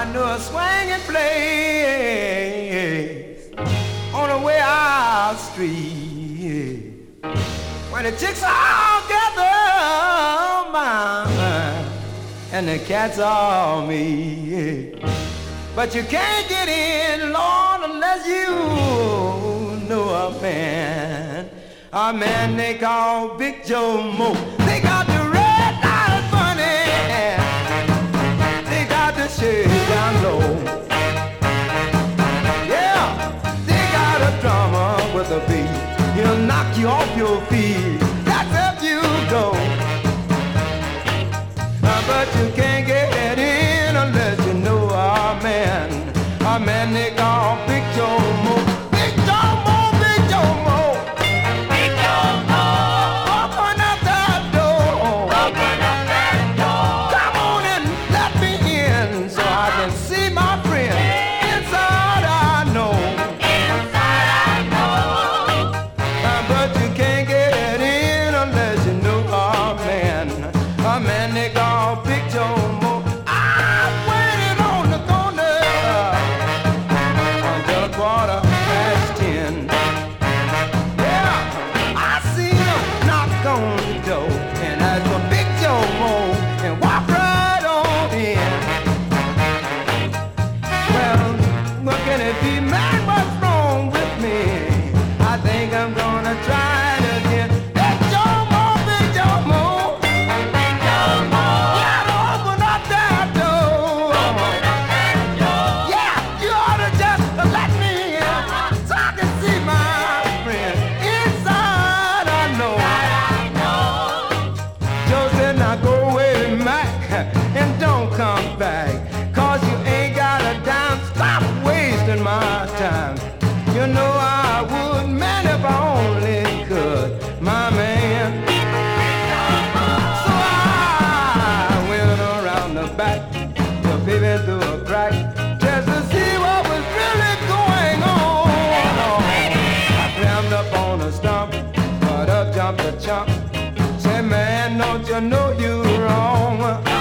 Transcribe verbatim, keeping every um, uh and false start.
knew a swinging place on the way out street when the chicks all gather mine and the cats all me. But you can't get in, Lord, unless you know a man, a man they call Big Joe Mo. They got the red light bunny, they got the shade down low. Yeah, they got a drummer with a beat, he'll knock you off your feet. That's if you go. Uh, but you can't get in unless you know a man, a man they call Big Joe Mo. Big Joe Mo, Big Joe Mo, Big Joe Mo, open up that door, open up that door. come on and let me in so I can see my friend. Inside I know, Inside I know, uh, but you can't get in unless you know a man, a man they call Big Joe Mo. I'm waiting on the corner until a quarter past ten. Yeah, I see him knock on the door and ask for Big Joe Mo and walk right on in. Well, what can it be, man? What's wrong with me? I think I'm gonna try it again. Big Joe Mo, Big Joe Mo, Big Joe Mo, yeah, open up that door. open up that door. Yeah, you ought to just let me in so I can see my friend. Inside I know. I know, Joe said, now go away, Mac, and don't come back, cause you ain't got a dime. Stop wasting my time. You know I would, man, if I only could, my man. So I went around the back, the baby through a crack, just to see what was really going on. I climbed up on a stump, but up jumped a chump. Say, man, don't you know you wrong?